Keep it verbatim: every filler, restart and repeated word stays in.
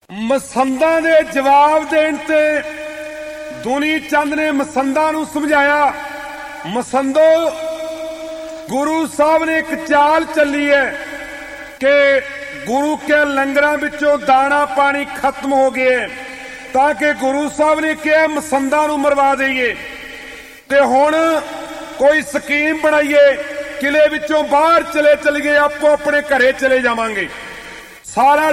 ਮਸੰਦਾਂ ਦੇ ਜਵਾਬ ਦੇਣ ਤੇ ਦੁਨੀ ਚੰਦ ਨੇ ਮਸੰਦਾਂ ਨੂੰ ਸਮਝਾਇਆ, ਮਸੰਦੋ ਗੁਰੂ ਸਾਹਿਬ ਨੇ ਇੱਕ ਚਾਲ ਚੱਲੀ ਹੈ ਕਿ ਗੁਰੂ ਕੇ ਲੰਗਰਾਂ ਵਿੱਚੋਂ ਦਾਣਾ ਪਾਣੀ ਖਤਮ ਹੋ ਗਿਆ ਤਾਂ ਕਿ ਗੁਰੂ ਸਾਹਿਬ ਨੇ ਕਿਹਾ ਮਸੰਦਾਂ ਨੂੰ ਮਰਵਾ ਦਈਏ ਤੇ ਹੁਣ ਕੋਈ ਸਕੀਮ ਬਣਾਈਏ, ਕਿਲੇ ਵਿੱਚੋਂ ਬਾਹਰ ਚਲੇ ਚਲੀਏ, ਆਪੋ ਆਪਣੇ ਘਰੇ ਚਲੇ ਜਾਵਾਂਗੇ। ਸਾਰਾ